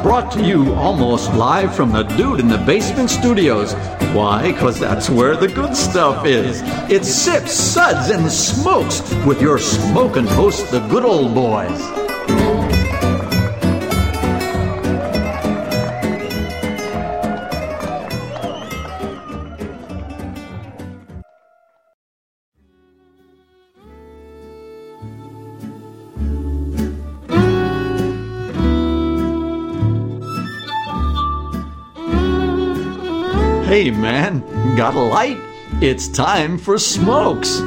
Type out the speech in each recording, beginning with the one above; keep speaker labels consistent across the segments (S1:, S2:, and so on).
S1: brought to you almost live from the Dude in the Basement Studios. Why? Because that's where the good stuff is. It's Sips, Suds, and Smokes with your smoking hosts, the good old boys. Hey man, got a light? It's time for Smokes.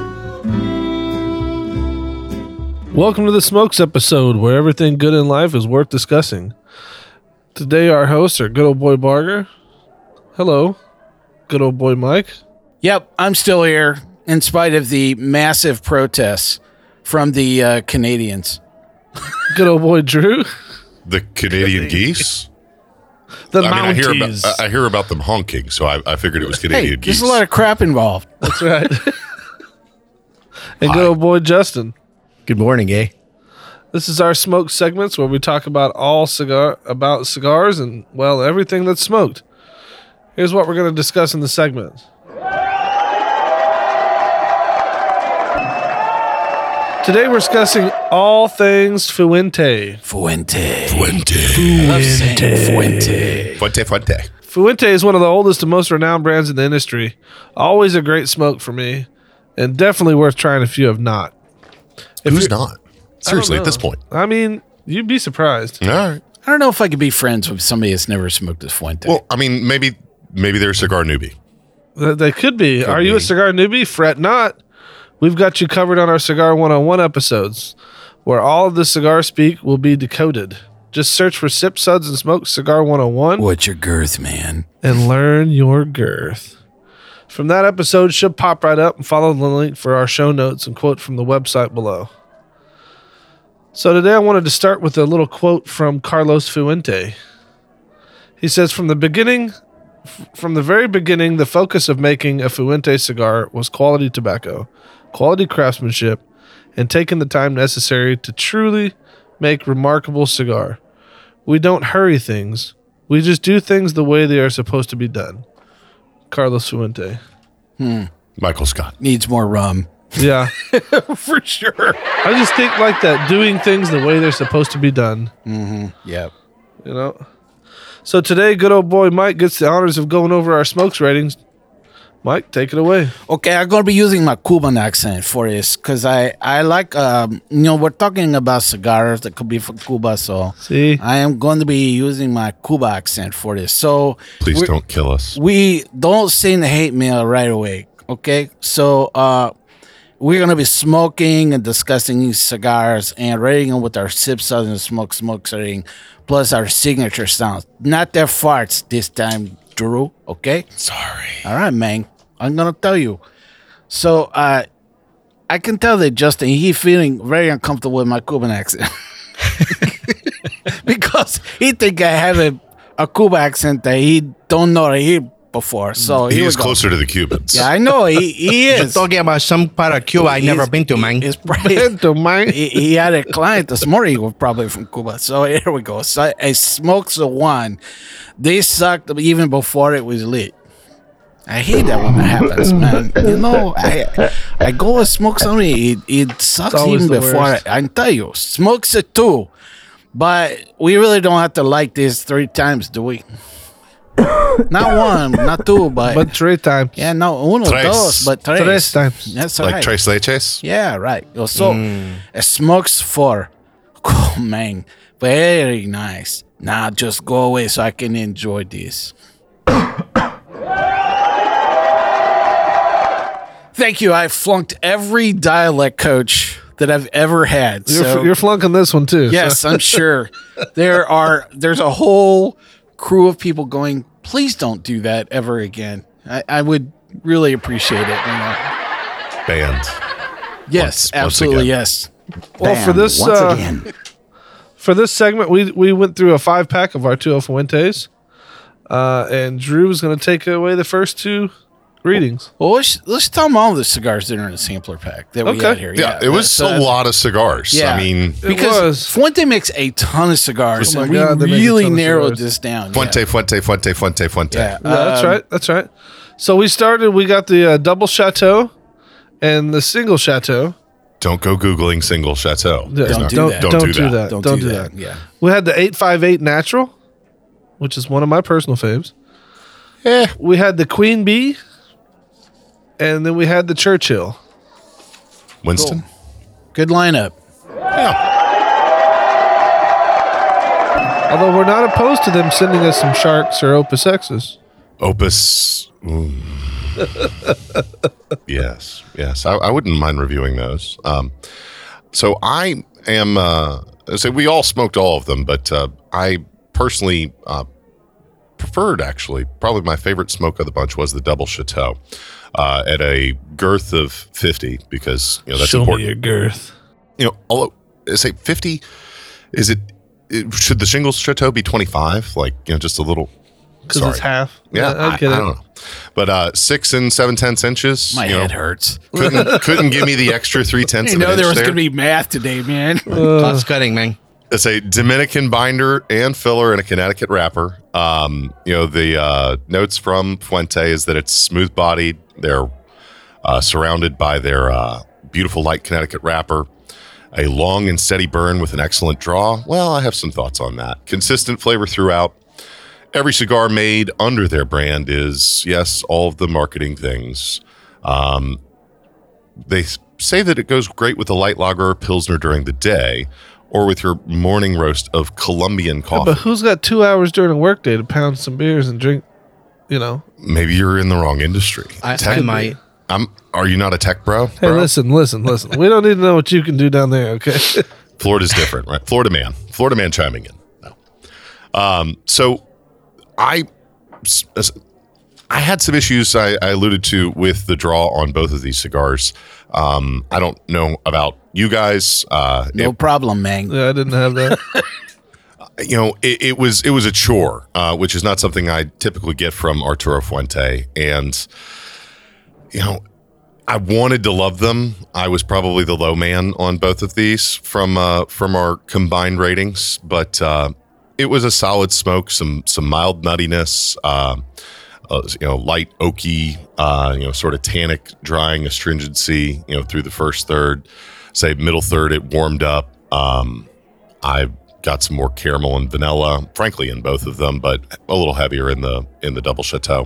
S2: Welcome to the Smokes episode, where everything good in life is worth discussing. Today our hosts are good old boy Barger. Hello. Good old boy Mike.
S3: Yep, I'm still here in spite of the massive protests from the Canadians.
S2: Good old boy Drew.
S4: The Canadian geese? I hear about them honking, so I figured it was Canadian geese.
S3: There's a lot of crap involved.
S2: That's right. And good old boy Justin.
S5: Good morning, eh?
S2: This is our smoke segments where we talk about cigars and, well, everything that's smoked. Here's what we're going to discuss in the segment. Today we're discussing all things Fuente.
S3: Fuente.
S2: Fuente is one of the oldest and most renowned brands in the industry. Always a great smoke for me, and definitely worth trying if you have not.
S4: Who's not? Seriously, at this point.
S2: I mean, you'd be surprised.
S4: All right.
S3: I don't know if I could be friends with somebody that's never smoked a Fuente.
S4: Well, I mean, maybe they're a cigar newbie.
S2: They could be. Are you a cigar newbie? Fret not. We've got you covered on our Cigar 101 episodes, where all of the cigar speak will be decoded. Just search for Sip, Suds, and Smoke Cigar 101.
S3: What's your girth, man?
S2: And learn your girth. From that episode should pop right up, and follow the link for our show notes and quote from the website below. So today I wanted to start with a little quote from Carlos Fuente. He says, from the very beginning, the focus of making a Fuente cigar was quality tobacco, quality craftsmanship, and taking the time necessary to truly make remarkable cigar. We don't hurry things. We just do things the way they are supposed to be done. Carlos Fuente.
S4: Michael Scott.
S3: Needs more rum.
S2: Yeah.
S3: For sure.
S2: I just think like that, doing things the way they're supposed to be done.
S3: Mm-hmm. Yep.
S2: You know? So today, good old boy Mike gets the honors of going over our smokes ratings. Mike, take it away.
S3: Okay, I'm going to be using my Cuban accent for this because I like, we're talking about cigars that could be from Cuba, so
S2: See?
S3: I am going to be using my Cuba accent for this. So
S4: Please don't kill us.
S3: We don't send the hate mail right away, okay? So we're going to be smoking and discussing these cigars and rating them with our Sip, Suds, and Smoke rating, plus our signature sounds. Not their farts this time, Drew, okay?
S4: Sorry.
S3: All right, man. I'm going to tell you. So, I can tell that Justin, he's feeling very uncomfortable with my Cuban accent. Because he think I have a Cuban accent that he don't know that he before. So
S4: he is closer to the Cubans.
S3: Yeah, I know. He is.
S5: You're talking about some part of Cuba I've never been to, man.
S3: He had a client this morning who was probably from Cuba. So here we go. So I smoked the one. They sucked even before it was lit. I hate that when that happens, man. You know, I go and smoke something, it sucks even before. I tell you, smokes it too. But we really don't have to like this 3 times, do we? Not 1, not 2, but
S2: 3 times.
S3: Yeah, no, uno, dos, but tres
S2: times.
S3: That's
S4: like
S3: right.
S4: tres leches?
S3: Yeah, right. So, smokes 4. Oh, man, very nice. Now just go away so I can enjoy this. Thank you. I flunked every dialect coach that I've ever had.
S2: You're flunking this one too.
S3: Yes,
S2: so.
S3: I'm sure. There's a whole crew of people going, please don't do that ever again. I would really appreciate it. You know?
S4: Banned.
S3: Yes,
S4: once
S3: absolutely,
S4: again.
S3: yes.
S2: Well,
S3: Bam,
S2: for this
S3: once again.
S2: For this segment, we went through a 5-pack of Arturo Fuentes, and Drew was going to take away the first 2 Greetings.
S3: Well, let's tell them all the cigars that are in the sampler pack that we
S2: Okay.
S3: had here.
S4: Yeah, it was a lot of cigars.
S3: Yeah.
S4: I mean,
S3: Because
S2: was.
S3: Fuente makes a ton of cigars,
S2: Oh my
S3: and
S2: God, they
S3: we
S2: make a
S3: really
S2: ton of
S3: narrowed
S2: cigars.
S3: this down.
S4: Fuente.
S3: Yeah.
S2: Yeah, that's right. That's right. So we got the double Chateau and the single Chateau.
S4: Don't go Googling single Chateau.
S2: Yeah,
S3: Don't do that.
S2: Don't do that.
S3: Don't
S2: Don't
S3: do
S2: do
S3: that.
S2: that.
S3: Yeah.
S2: We had the 858 Natural, which is one of my personal faves.
S4: Eh.
S2: We had the Queen Bee, and then we had the Churchill.
S4: Winston?
S3: Good lineup.
S4: Yeah.
S2: Although we're not opposed to them sending us some Sharks or Opus X's.
S4: Opus. Yes. I wouldn't mind reviewing those. So I am. So we all smoked all of them, but I personally preferred, actually, probably my favorite smoke of the bunch was the double Chateau at a girth of 50, because that's
S2: Show
S4: important.
S2: me your girth.
S4: Although say 50, is it? Should the shingles Chateau be 25? Like just a little.
S2: Because
S4: Sorry.
S2: it's half.
S4: Yeah,
S2: I get it.
S4: I don't know. But 6 and 7/10 inches.
S3: My head hurts.
S4: Couldn't give me the extra 3/10.
S3: You know there was going to be math today, man.
S5: Cost cutting, man.
S4: It's a Dominican binder and filler and a Connecticut wrapper. The notes from Fuente is that it's smooth bodied. They're surrounded by their beautiful light Connecticut wrapper. A long and steady burn with an excellent draw. Well, I have some thoughts on that. Consistent flavor throughout. Every cigar made under their brand is, yes, all of the marketing things. They say that it goes great with a light lager or pilsner during the day, or with your morning roast of Colombian coffee.
S2: But who's got 2 hours during a workday to pound some beers and drink,
S4: Maybe you're in the wrong industry.
S5: I might.
S4: Are you not a tech bro?
S2: Hey,
S4: bro?
S2: listen. We don't need to know what you can do down there, okay?
S4: Florida's different, right? Florida man chiming in. No. So I had some issues I alluded to with the draw on both of these cigars. I don't know about you guys.
S3: No problem, man.
S2: Yeah, I didn't have that.
S4: It was a chore, which is not something I typically get from Arturo Fuente. And, I wanted to love them. I was probably the low man on both of these from our combined ratings, but it was a solid smoke, some mild nuttiness, light oaky, sort of tannic drying astringency, through the first third. Say middle third, it warmed up. I got some more caramel and vanilla, frankly, in both of them, but a little heavier in the double Chateau.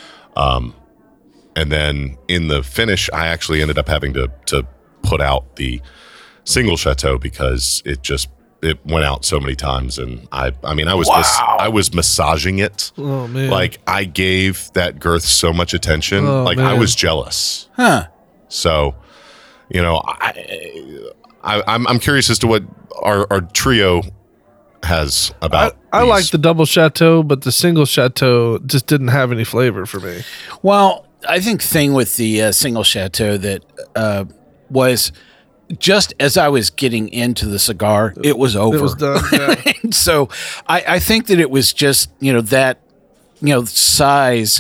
S4: And then in the finish, I actually ended up having to put out the single Chateau because it went out so many times, and I was massaging it.
S2: Oh man!
S4: Like I gave that girth so much attention.
S2: Oh,
S4: I
S2: man.
S4: was jealous.
S3: Huh.
S4: So, I'm curious as to what our trio has about.
S2: I
S4: these.
S2: like the double Chateau, but the single Chateau just didn't have any flavor for me.
S3: Well, I think thing with the single Chateau that was just as I was getting into the cigar, it was over.
S2: It was done. Yeah.
S3: And so I think that it was just that size.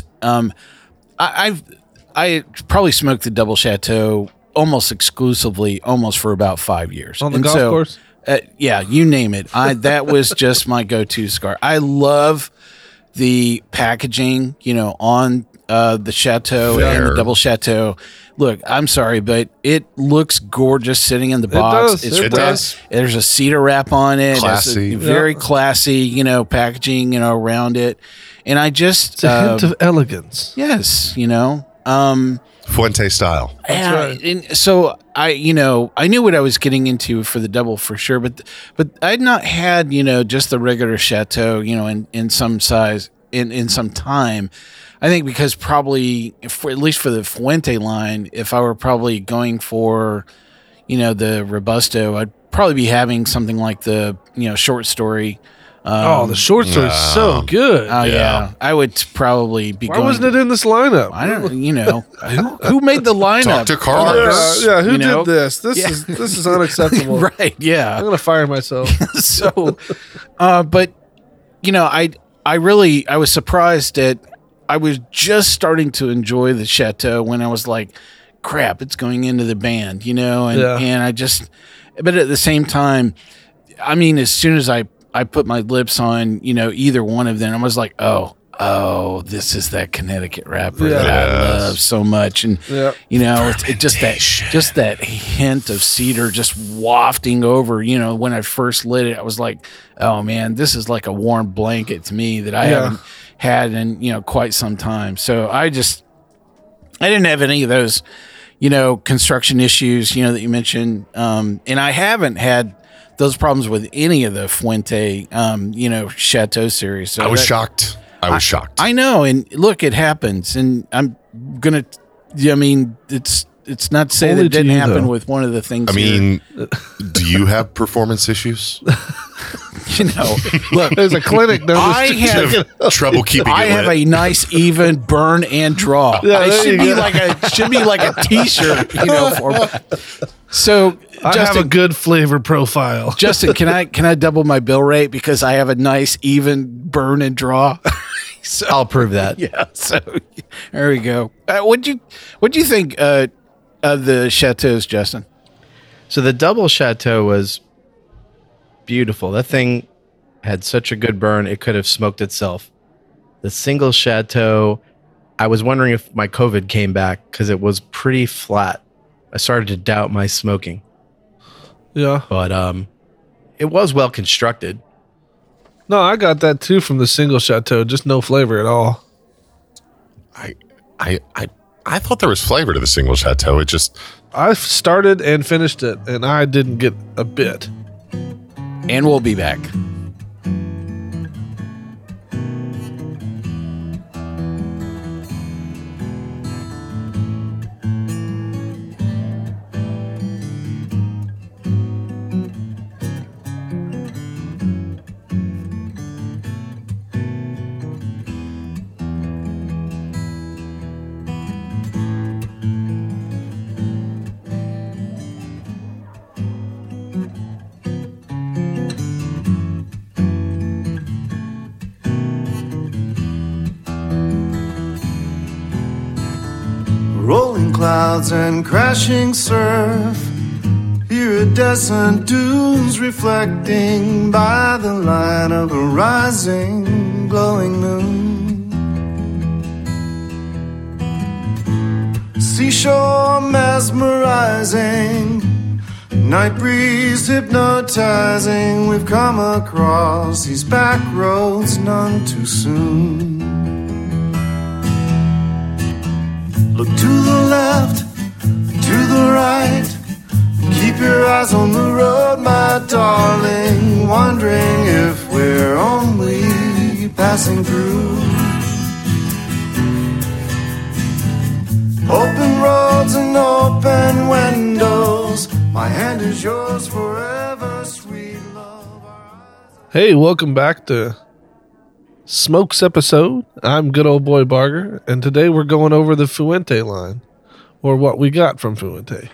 S3: I probably smoked the double Chateau almost exclusively, almost for about 5 years
S2: On the golf course?
S3: Yeah, you name it. That was just my go-to cigar. I love the packaging, on the Chateau and the double Chateau. Look, I'm sorry, but it looks gorgeous sitting in the box.
S2: does. It
S3: red.
S4: does.
S3: There's a cedar wrap on it.
S4: Classy.
S3: It's very classy, packaging, around it. And I just
S2: It's a hint of elegance.
S3: yes,
S4: Fuente style.
S3: yeah,
S2: right.
S3: and so I knew what I was getting into for the double for sure, but I'd not had just the regular Chateau in some size in some time. I think because probably at least for the Fuente line, if I were probably going for the Robusto, I'd probably be having something like the short story.
S2: The short story is so good.
S3: Oh yeah, I would probably be
S2: Why
S3: going.
S2: wasn't it in this lineup?
S3: I don't. Who made the lineup?
S4: Talk to Carlos.
S2: Who
S3: You know?
S2: did this? This is unacceptable.
S3: Right. Yeah.
S2: I'm gonna fire myself.
S3: So, but I was surprised at I was just starting to enjoy the Chateau when I was like, crap, it's going into the band, and I just, but at the same time, I mean, as soon as I put my lips on, either one of them, I was like, oh, this is that Connecticut wrapper that I love so much. And, it just that hint of cedar just wafting over, when I first lit it, I was like, oh man, this is like a warm blanket to me that I haven't had in, quite some time. So I didn't have any of those, construction issues, that you mentioned. And I haven't had those problems with any of the Fuente, Chateau series. So
S4: I was shocked.
S3: I know. And look, it happens. And I'm going to, it's not to say
S2: Only
S3: that it didn't
S2: you,
S3: happen
S2: though.
S3: with one of the things.
S4: I mean, do you have performance issues?
S3: Look,
S2: There's a clinic.
S3: I have
S4: Trouble keeping it
S3: I have
S4: lit.
S3: a nice even burn and draw.
S2: Yeah,
S3: It
S2: there
S3: should
S2: you
S3: be
S2: go.
S3: should be like a t-shirt, for me. So
S2: I have a
S3: Justin,
S2: good flavor profile.
S3: Can I double my bill rate because I have a nice even burn and draw? So,
S5: I'll prove that.
S3: yeah. So there we go. What'd you think of the Chateaus, Justin?
S5: So the double Chateau was beautiful. That thing had such a good burn, it could have smoked itself. The single Chateau, I was wondering if my COVID came back because it was pretty flat. I started to doubt my smoking,
S2: Yeah.
S5: but it was well constructed.
S2: No, I got that too from the single Chateau. Just no flavor at all.
S4: I thought there was flavor to the single Chateau. It just
S2: I started and finished it, and I didn't get a bit.
S3: And we'll be back.
S6: Rolling clouds and crashing surf, iridescent dunes reflecting by the light of a rising, glowing moon. Seashore mesmerizing, night breeze hypnotizing. We've come across these back roads none too soon. Look to the left, to the right. Keep your eyes on the road, my darling. Wondering if we're only passing through. Open roads and open windows. My hand is yours forever, sweet love.
S2: Hey, welcome back to Smokes episode. I'm good old boy Barger, and today we're going over the Fuente line, or what we got from Fuente.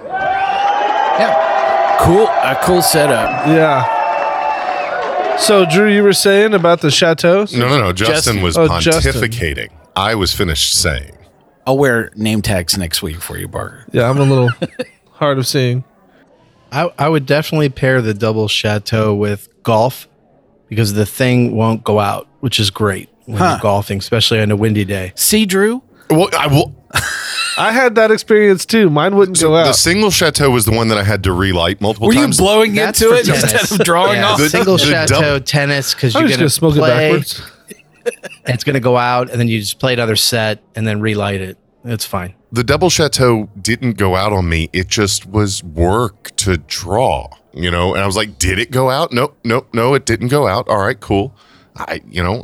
S3: Yeah, cool setup.
S2: Yeah. So, Drew, you were saying about the chateaus?
S4: no. Justin was
S2: Justin.
S4: pontificating. I was finished saying.
S3: I'll wear name tags next week for you, Barker.
S2: Yeah, I'm a little hard of seeing.
S5: I would definitely pair the double Chateau with golf because the thing won't go out, which is great when you're golfing, especially on a windy day.
S3: See, Drew?
S4: Well, I will.
S2: I had that experience too. Mine wouldn't go
S4: The
S2: out.
S4: single Chateau was the one that I had to relight multiple
S3: Were you
S4: times.
S3: blowing
S5: That's
S3: into
S5: for
S3: it
S5: tennis.
S3: instead of drawing
S5: Yeah,
S3: off?
S4: The-
S5: single
S4: the
S5: Chateau
S4: double-
S5: tennis because
S2: I'm
S5: you're
S2: just
S5: going
S2: going to
S5: to
S2: smoke it
S5: play.
S2: backwards.
S5: And it's going to go out, and then you just play another set and then relight it. It's fine.
S4: The double Chateau didn't go out on me. It just was work to draw, and I was like, did it go out? No, it didn't go out. All right, cool. I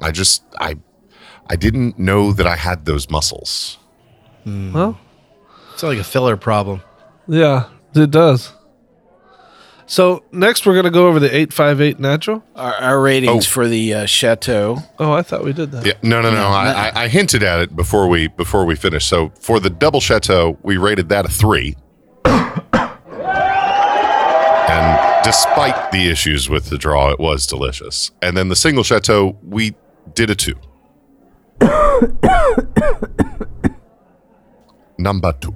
S4: didn't know that I had those muscles.
S2: Well,
S5: It's like a filler problem.
S2: yeah, it does. So, next we're going to go over the 858 Natural.
S3: Our ratings
S4: Oh.
S3: for the Chateau.
S2: Oh, I thought we did that.
S4: Yeah, no. I hinted at it before we finished. So for the double Chateau, we rated that a 3. And despite the issues with the draw, it was delicious. And then the single Chateau, we did a 2. Number 2.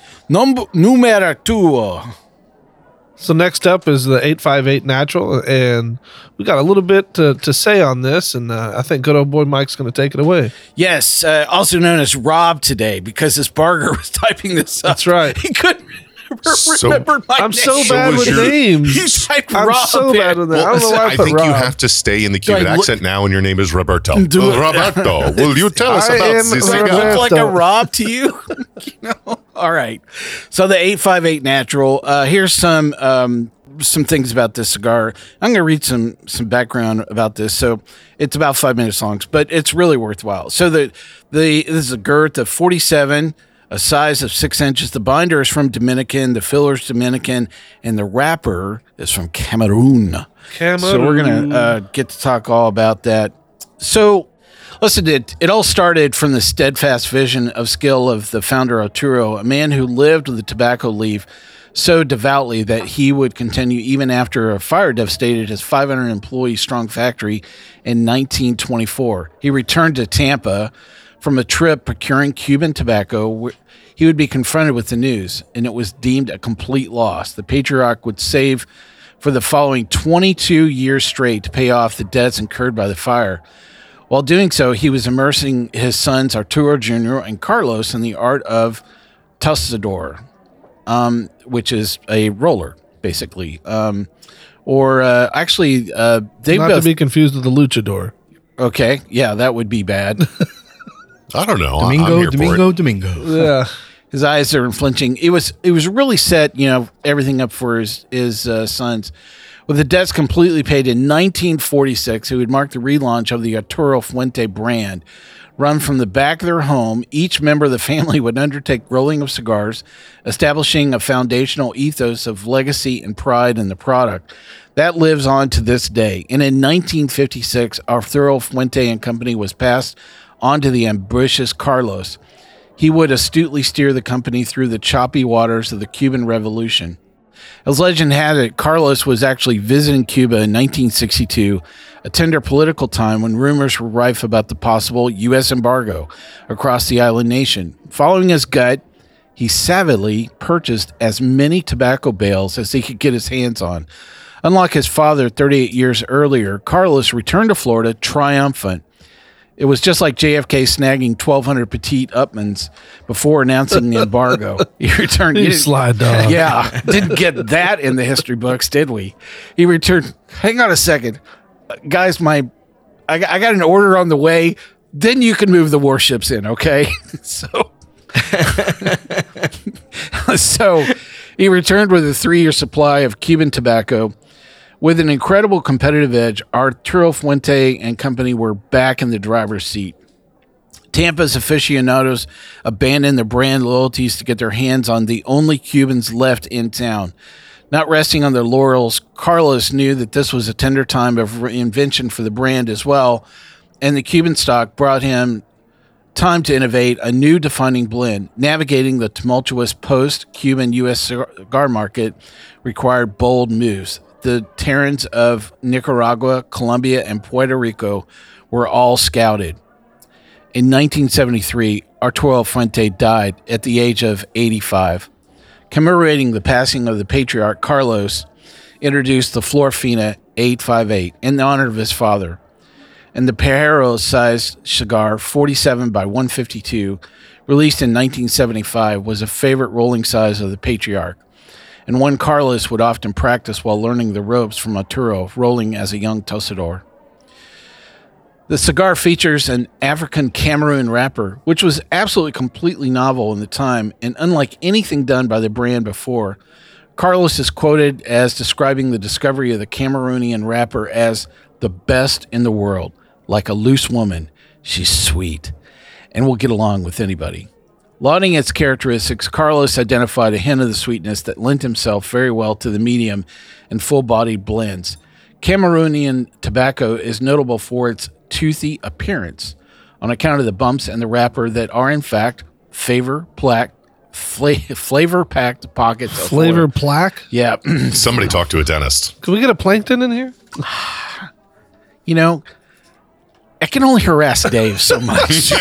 S3: Numero 2.
S2: So next up is the 858 Natural, and we got a little bit to say on this, and I think good old boy Mike's going to take it away.
S3: Yes, also known as Rob today, because this Barger was typing this up.
S2: That's right.
S3: He couldn't remember my
S2: I'm
S3: name.
S2: so bad with names.
S3: He typed
S2: I'm
S3: Rob
S2: so
S3: in.
S2: bad with that.
S4: Well,
S2: I don't know
S4: listen,
S2: why I
S4: I
S2: put
S4: think
S2: Rob.
S4: you have to stay in the Cuban
S3: Like, look-
S4: accent now, and your name is Roberto.
S3: Do it.
S4: Roberto, will you tell us
S2: I
S4: about
S2: am
S4: this
S2: Roberto.
S4: cigar?
S3: Look like a Rob to you? All right. So the 858 Natural. Here's some things about this cigar. I'm going to read some background about this. So it's about 5 minutes long, but it's really worthwhile. So this is a girth of 47, a size of 6 inches. The binder is from Dominican, the filler is Dominican, and the wrapper is from Cameroon. So we're going to get to talk all about that. So listen, it all started from the steadfast vision of skill of the founder Arturo, a man who lived with the tobacco leaf so devoutly that he would continue even after a fire devastated his 500 employee strong factory in 1924. He returned to Tampa from a trip procuring Cuban tobacco. He would be confronted with the news, and it was deemed a complete loss. The patriarch would save for the following 22 years straight to pay off the debts incurred by the fire. While doing so, he was immersing his sons Arturo Jr. and Carlos in the art of tostador, which is a roller, basically. They
S2: Not to
S3: both.
S2: be confused with the luchador.
S3: Okay, yeah, that would be bad.
S4: I don't know. I'm here for it.
S2: Yeah.
S3: His eyes are flinching. It was really set, everything up for his sons. With the debts completely paid in 1946, it would mark the relaunch of the Arturo Fuente brand. Run from the back of their home, each member of the family would undertake rolling of cigars, establishing a foundational ethos of legacy and pride in the product. That lives on to this day. And in 1956, Arturo Fuente and Company was passed on to the ambitious Carlos. He would astutely steer the company through the choppy waters of the Cuban Revolution. As legend had it, Carlos was actually visiting Cuba in 1962, a tender political time when rumors were rife about the possible U.S. embargo across the island nation. Following his gut, he savagely purchased as many tobacco bales as he could get his hands on. Unlike his father 38 years earlier, Carlos returned to Florida triumphant. It was just like JFK snagging 1,200 petite Upmans before announcing the embargo. He returned.
S2: You slide dog.
S3: Yeah, didn't get that in the history books, did we? He returned. Hang on a second, guys. I got an order on the way. Then you can move the warships in, okay? So he returned with a 3-year supply of Cuban tobacco. With an incredible competitive edge, Arturo Fuente and Company were back in the driver's seat. Tampa's aficionados abandoned their brand loyalties to get their hands on the only Cubans left in town. Not resting on their laurels, Carlos knew that this was a tender time of reinvention for the brand as well, and the Cuban stock brought him time to innovate a new defining blend. Navigating the tumultuous post-Cuban U.S. cigar market required bold moves. The terrains of Nicaragua, Colombia, and Puerto Rico were all scouted. In 1973, Arturo Fuente died at the age of 85. Commemorating the passing of the patriarch, Carlos introduced the Flor Fina 858 in honor of his father. And the Perro-sized cigar, 47 by 152, released in 1975, was a favorite rolling size of the patriarch, and one Carlos would often practice while learning the ropes from Arturo, rolling as a young tostador. The cigar features an African Cameroon wrapper, which was absolutely completely novel in the time and unlike anything done by the brand before. Carlos is quoted as describing the discovery of the Cameroonian wrapper as the best in the world. Like a loose woman, she's sweet and will get along with anybody. Lauding its characteristics, Carlos identified a hint of the sweetness that lent himself very well to the medium and full-bodied blends. Cameroonian tobacco is notable for its toothy appearance on account of the bumps in the wrapper that are, in fact, flavor-packed pockets. of
S2: Flavor
S3: oil.
S2: plaque?
S3: Yeah.
S4: Somebody talk to a dentist.
S2: Can we get a plankton in here?
S3: I can only harass Dave so much.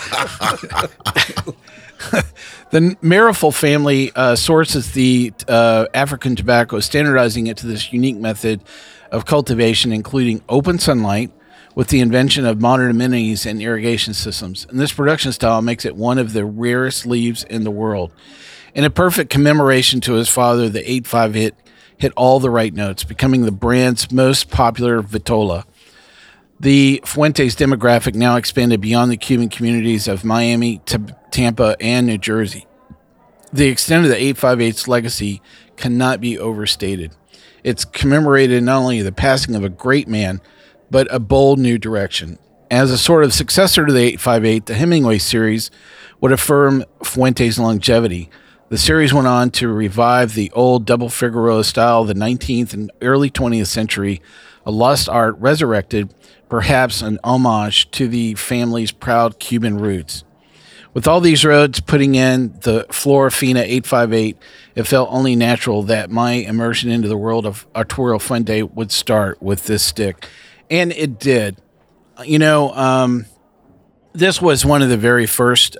S3: The Marifel family sources the African tobacco, standardizing it to this unique method of cultivation, including open sunlight, with the invention of modern amenities and irrigation systems. And this production style makes it one of the rarest leaves in the world. In a perfect commemoration to his father, the 858 hit all the right notes, becoming the brand's most popular vitola. The Fuentes demographic now expanded beyond the Cuban communities of Miami, Tampa, and New Jersey. The extent of the 858's legacy cannot be overstated. It's commemorated not only the passing of a great man, but a bold new direction. As a sort of successor to the 858, the Hemingway series would affirm Fuentes' longevity. The series went on to revive the old double Figueroa style of the 19th and early 20th century, a lost art resurrected, perhaps an homage to the family's proud Cuban roots. With all these roads putting in the Flora Fina 858, it felt only natural that my immersion into the world of Arturo Fuente would start with this stick. And it did. You know, this was one of the very first,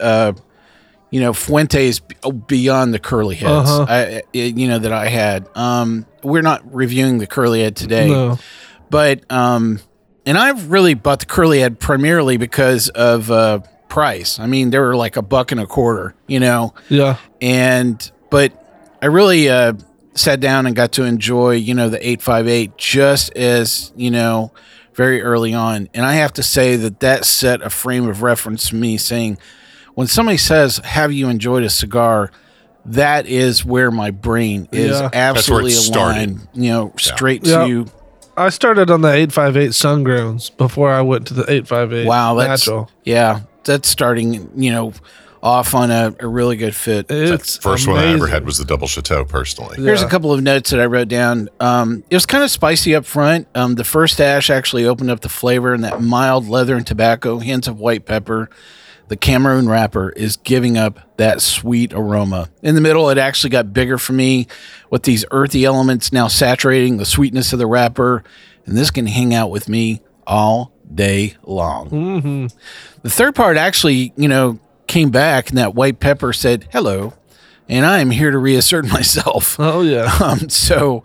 S3: Fuentes beyond the curly heads, that I had. We're not reviewing the curly head today.
S2: No.
S3: But, and I've really bought the curly head primarily because of price. I mean, they were like $1.25,
S2: Yeah.
S3: But I really sat down and got to enjoy, the 858 just as, very early on. And I have to say that set a frame of reference for me, saying, when somebody says, have you enjoyed a cigar? That is where my brain is absolutely aligned, straight to.
S2: I started on the 858 Sungrounds before I went to the 858 Natural.
S3: That's starting, off on a really good fit.
S2: It's
S4: first
S2: amazing.
S4: one I ever had was the Double Chateau, personally.
S3: Here's a couple of notes that I wrote down. It was kind of spicy up front. The first ash actually opened up the flavor, and that mild leather and tobacco, hints of white pepper. The Cameroon wrapper is giving up that sweet aroma. In the middle, it actually got bigger for me with these earthy elements now saturating the sweetness of the wrapper. And this can hang out with me all day long. Mm-hmm. The third part actually, came back, and that white pepper said, hello, and I am here to reassert myself.
S2: Oh, yeah.
S3: So,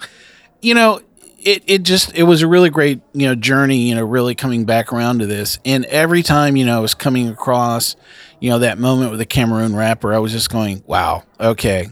S3: it was a really great, journey, really coming back around to this. And every time, I was coming across, that moment with the Cameroon wrapper, I was just going, wow, okay,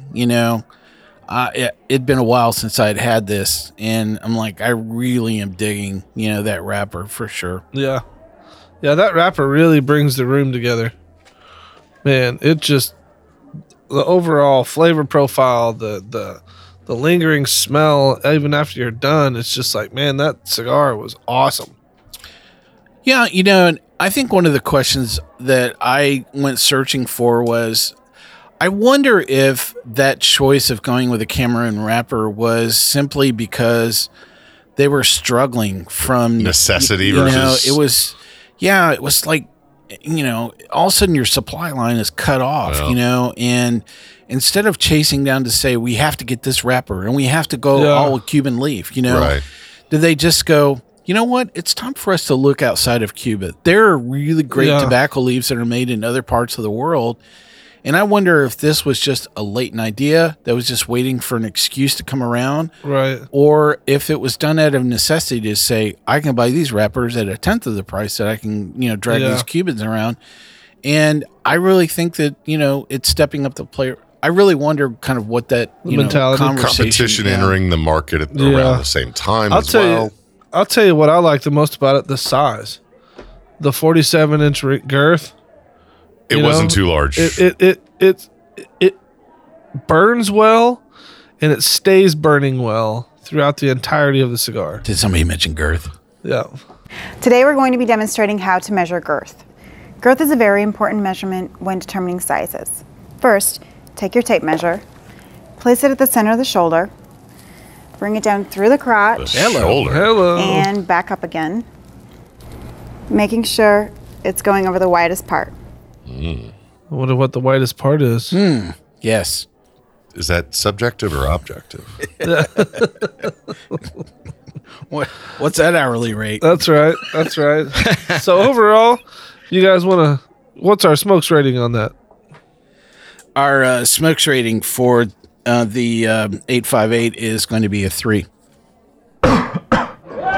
S3: it'd been a while since I'd had this. And I'm like, I really am digging, that wrapper for sure.
S2: Yeah. Yeah, that wrapper really brings the room together. Man, it just, the overall flavor profile, the lingering smell, even after you're done, it's just like, man, that cigar was awesome.
S3: Yeah, and I think one of the questions that I went searching for was, I wonder if that choice of going with a Cameroon wrapper was simply because they were struggling from
S4: necessity versus.
S3: It was like, all of a sudden your supply line is cut off, and instead of chasing down to say, we have to get this wrapper and we have to go all with Cuban leaf,
S4: right.
S3: Did they just go, you know what? It's time for us to look outside of Cuba. There are really great tobacco leaves that are made in other parts of the world. And I wonder if this was just a latent idea that was just waiting for an excuse to come around.
S2: Right.
S3: Or if it was done out of necessity to say, I can buy these wrappers at 1/10 of the price that I can, drag these Cubans around. And I really think that, it's stepping up the player. I really wonder kind of what that
S2: mentality,
S4: competition entering the market at around the same time as well.
S2: I'll tell you what I like the most about it: the size, the 47-inch girth.
S4: It wasn't too large.
S2: It burns well, and it stays burning well throughout the entirety of the cigar.
S3: Did somebody mention girth?
S2: Yeah.
S7: Today we're going to be demonstrating how to measure girth. Girth is a very important measurement when determining sizes. First, take your tape measure, place it at the center of the shoulder, bring it down through the crotch,
S2: Hello.
S7: and back up again, making sure it's going over the widest part.
S2: I wonder what the widest part is.
S3: Yes.
S4: Is that subjective or objective?
S3: What's that hourly rate?
S2: That's right. That's right. So overall, you guys want to? What's our smokes rating on that?
S3: Our smokes rating for the 858 is going to be a 3.
S2: That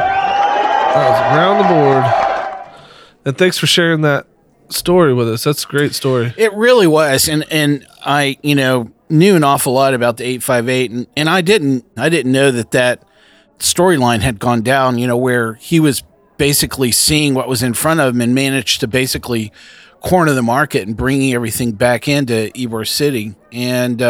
S2: was around the board. And thanks for sharing that story with us. That's a great story.
S3: It really was, and I knew an awful lot about the 858, and I didn't know that storyline had gone down. Where he was basically seeing what was in front of him and managed to basically corner the market and bringing everything back into Ybor City. And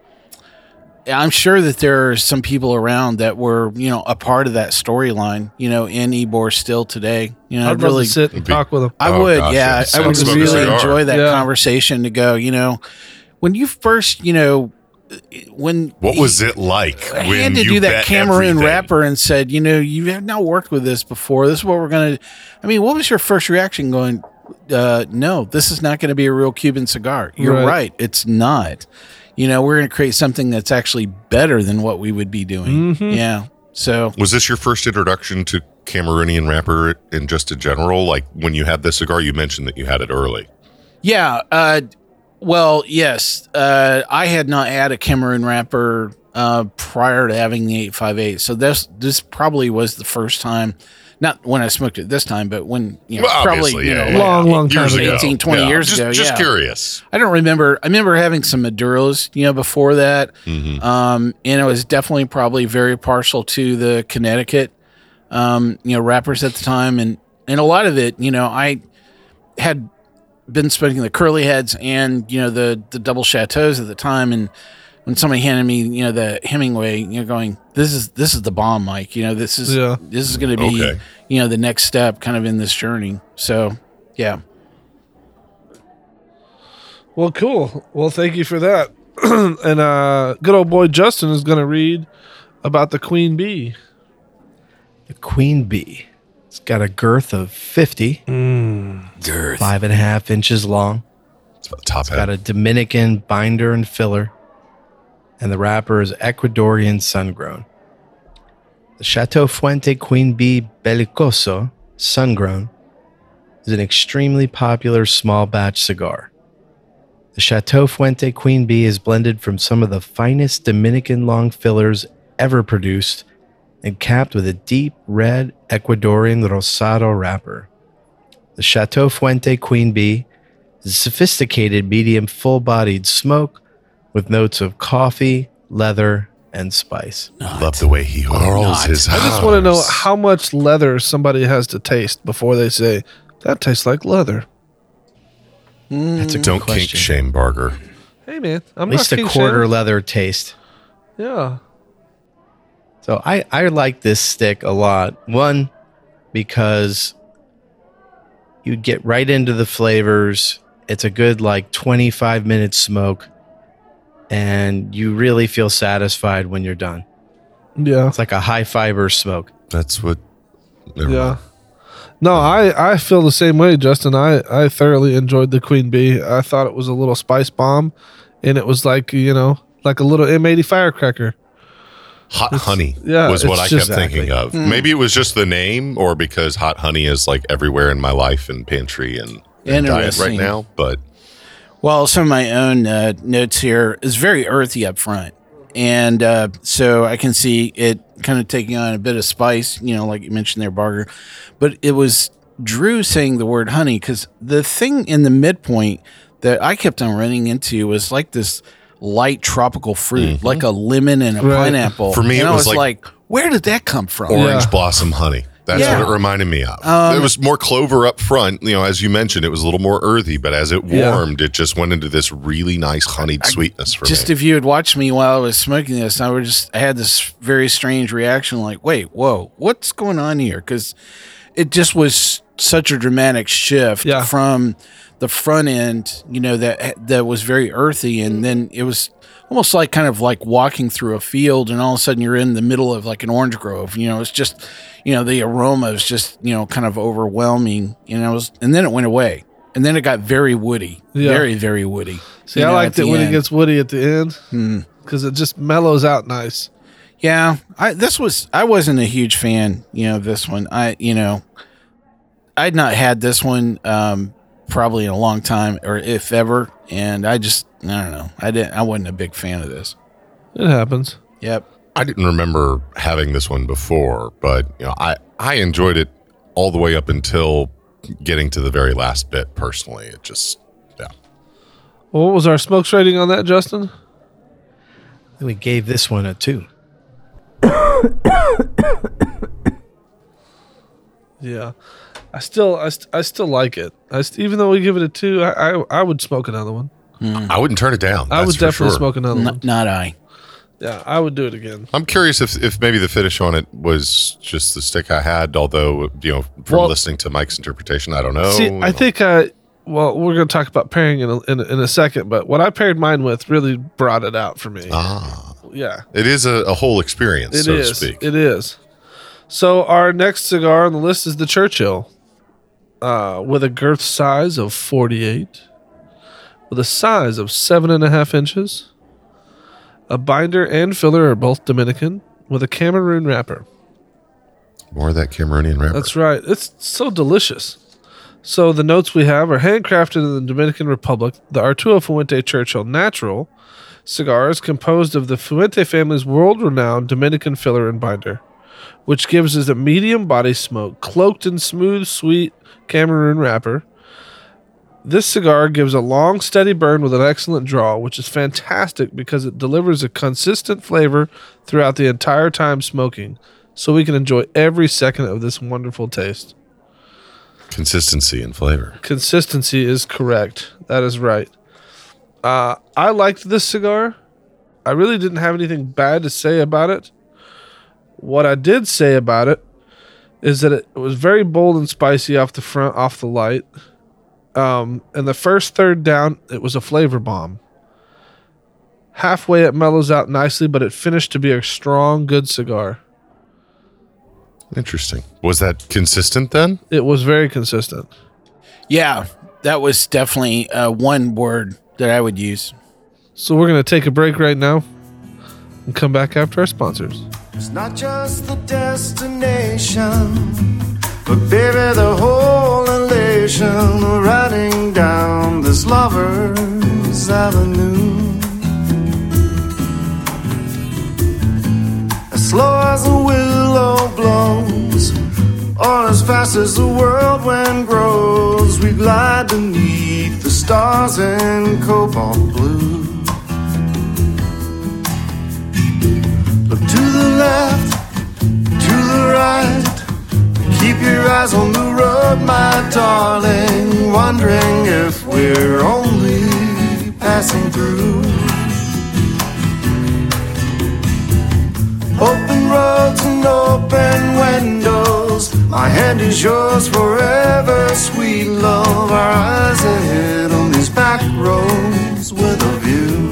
S3: I'm sure that there are some people around that were a part of that storyline. In Ybor still today.
S2: I'd really sit and talk with him.
S3: I would,
S4: gosh,
S3: yeah. I would
S4: smoke a
S3: really
S4: cigar.
S3: enjoy that
S2: Yeah.
S3: conversation to go, when you first, when
S4: What was it like
S3: I
S4: when
S3: had to
S4: you
S3: do that
S4: bet
S3: Cameroon
S4: everything?
S3: rapper and said, you have not worked with this before. This is what we're going to, what was your first reaction going, no, this is not going to be a real Cuban cigar. You're right. It's not. We're going to create something that's actually better than what we would be doing.
S2: Mm-hmm.
S3: Yeah. So
S4: Was this your first introduction to Cameroonian wrapper in just in general? Like when you had this cigar, you mentioned that you had it early.
S3: yeah. Well, yes. I had not had a Cameroon wrapper prior to having the 858. So this probably was the first time, not when I smoked it this time, but when,
S4: Well,
S3: probably,
S4: obviously, yeah,
S3: like
S4: yeah.
S2: long time
S4: Years
S2: ago.
S3: 18, 20 years ago.
S4: Just
S3: yeah.
S4: curious.
S3: I don't remember. I remember having some Maduros, before that.
S4: Mm-hmm.
S3: And I was definitely probably very partial to the Connecticut, wrappers at the time. And a lot of it, I had been smoking the curly heads and, the double chateaus at the time. And when somebody handed me, the Hemingway, going, this is the bomb, Mike. This is going to be,
S4: Okay.
S3: the next step kind of in this journey. So, yeah.
S2: Well, cool. Well, thank you for that. And good old boy Justin is going to read about the Queen Bee.
S5: The Queen Bee. It's got a girth of 50.
S3: Girth.
S5: 5.5 inches long.
S4: It's about the top
S5: Got
S4: hat.
S5: a Dominican binder and filler. And the wrapper is Ecuadorian sun-grown. The Chateau Fuente Queen Bee Belicoso sun-grown is an extremely popular small batch cigar. The Chateau Fuente Queen Bee is blended from some of the finest Dominican long fillers ever produced and capped with a deep red Ecuadorian Rosado wrapper. The Chateau Fuente Queen Bee is a sophisticated medium full-bodied smoke with notes of coffee, leather, and spice.
S4: Love the way he rolls his
S2: I just want to know how much leather somebody has to taste before they say, that tastes like leather.
S5: That's a good
S4: Don't kink
S5: question.
S4: shame Barger.
S2: Hey, man. I'm
S5: At least
S2: not
S5: a
S2: king
S5: quarter
S2: shaming.
S5: leather taste.
S2: Yeah.
S5: So I like this stick a lot. One, because you get right into the flavors. It's a good 25-minute smoke. And you really feel satisfied when you're done.
S2: Yeah.
S5: It's like a high fiber smoke.
S4: That's what. never
S2: Yeah.
S4: mind.
S2: No, I feel the same way, Justin. I thoroughly enjoyed the Queen Bee. I thought it was a little spice bomb, and it was like a little M80 firecracker.
S4: Hot honey
S2: yeah,
S4: was what I
S2: it's
S4: kept
S2: just-
S4: thinking of. Maybe it was just the name, or because hot honey is everywhere in my life and pantry and diet right
S3: Interesting.
S4: now. But
S3: Well, some of my own notes here is very earthy up front. And so I can see it kind of taking on a bit of spice, like you mentioned there, Barger. But it was Drew saying the word honey, because the thing in the midpoint that I kept on running into was like this light tropical fruit, like a lemon and a
S2: Right.
S3: pineapple.
S4: For me,
S3: and
S4: it
S3: I
S4: was
S3: was
S4: like
S3: where did that come from?
S4: orange
S2: Yeah.
S4: blossom honey. That's
S3: Yeah.
S4: what it reminded me of. It was more clover up front. As you mentioned, it was a little more earthy, but as it
S2: Yeah.
S4: warmed, it just went into this really nice honeyed sweetness for
S3: Just
S4: me.
S3: if you had watched me while I was smoking this, I had this very strange reaction, like, wait, whoa, what's going on here? Because it just was such a dramatic shift
S2: Yeah.
S3: from the front end, that was very earthy, and then it was almost like kind of like walking through a field, and all of a sudden you're in the middle of like an orange grove. It's just, the aroma is just, kind of overwhelming, and then it went away. And then it got very woody,
S2: Yeah.
S3: very, very woody.
S2: See, I liked it when it gets woody at the end because it just mellows out nice.
S3: Yeah, I wasn't a huge fan, of this one. I'd not had this one probably in a long time, or if ever, and I don't know. I wasn't a big fan of this.
S2: It happens.
S3: Yep.
S4: I didn't remember having this one before, but I enjoyed it all the way up until getting to the very last bit. Personally, it just
S2: Well, what was our smokes rating on that, Justin?
S5: We gave this one a 2.
S2: Yeah, I still like it. Even though we give it a 2, I would smoke another one.
S4: I wouldn't turn it down.
S2: I would
S4: that's for
S2: definitely
S4: sure.
S2: smoke another one.
S3: Not I.
S2: Yeah, I would do it again.
S4: I'm curious if maybe the finish on it was just the stick I had, although, from listening to Mike's interpretation, I don't know.
S2: See, I think, well, we're going to talk about pairing in a second, but what I paired mine with really brought it out for me. Yeah.
S4: It is a whole experience,
S2: It
S4: so
S2: is.
S4: to speak.
S2: It is. So our next cigar on the list is the Churchill, with a girth size of 48, with a size of 7.5 inches. A binder and filler are both Dominican, with a Cameroon wrapper.
S4: More of that Cameroonian wrapper.
S2: That's right. It's so delicious. So the notes we have are handcrafted in the Dominican Republic. The Arturo Fuente Churchill Natural cigar is composed of the Fuente family's world-renowned Dominican filler and binder, which gives us a medium body smoke cloaked in smooth, sweet Cameroon wrapper. This cigar gives a long, steady burn with an excellent draw, which is fantastic because it delivers a consistent flavor throughout the entire time smoking, so we can enjoy every second of this wonderful taste.
S4: Consistency and flavor.
S2: Consistency is correct. That is right. I liked this cigar. I really didn't have anything bad to say about it. What I did say about it is that it was very bold and spicy off the front, off the light. And the first third down, it was a flavor bomb. Halfway, it mellows out nicely, but it finished to be a strong, good cigar.
S4: Interesting. Was that consistent then?
S2: It was very consistent.
S3: Yeah, that was definitely one word that I would use.
S2: So we're going to take a break right now and come back after our sponsors.
S6: It's not just the destination, but baby, the whole elation of riding down this lover's avenue. As slow as the willow blows, or as fast as the whirlwind grows, we glide beneath the stars in cobalt blue. Look to the left, to the right. Keep your eyes on the road, my darling, wondering if we're only passing through. Open roads and open windows, my hand is yours forever, sweet love. Our eyes ahead on these back roads with a view.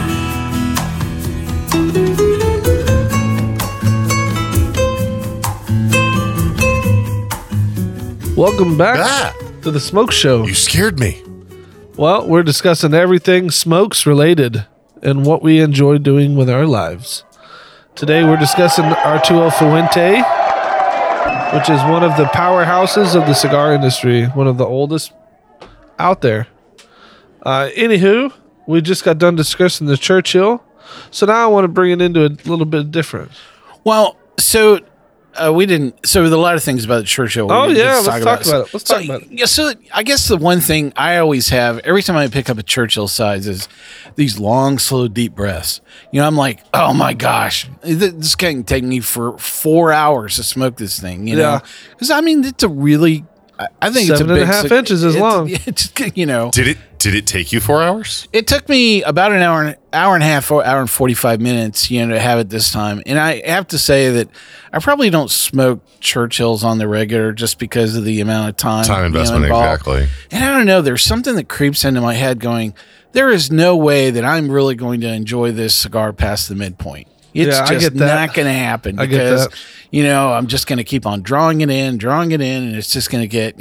S2: Welcome back to the Smoke Show.
S4: You scared me.
S2: Well, we're discussing everything smokes related and what we enjoy doing with our lives. Today we're discussing Arturo Fuente, which is one of the powerhouses of the cigar industry, one of the oldest out there. Anywho, we just got done discussing the Churchill, so now I want to bring it into a little bit different.
S3: Well, so we didn't. So there's a lot of things about the Churchill.
S2: Oh yeah, let's talk about it. Let's talk about it.
S3: Yeah, so I guess the one thing I always have every time I pick up a Churchill size is these long, slow, deep breaths. I'm like, oh my gosh, this can take me for 4 hours to smoke this thing. You know, because it's a really. I think
S2: 7.5 inches is long.
S4: Did it take you 4 hours?
S3: It took me about an hour and a half, hour and 45 minutes, to have it this time. And I have to say that I probably don't smoke Churchills on the regular just because of the amount of time
S4: investment,
S3: involved.
S4: exactly.
S3: And I don't know, there's something that creeps into my head going, there is no way that I'm really going to enjoy this cigar past the midpoint. It's just not going to happen because, I'm just going to keep on drawing it in, and it's just going to get,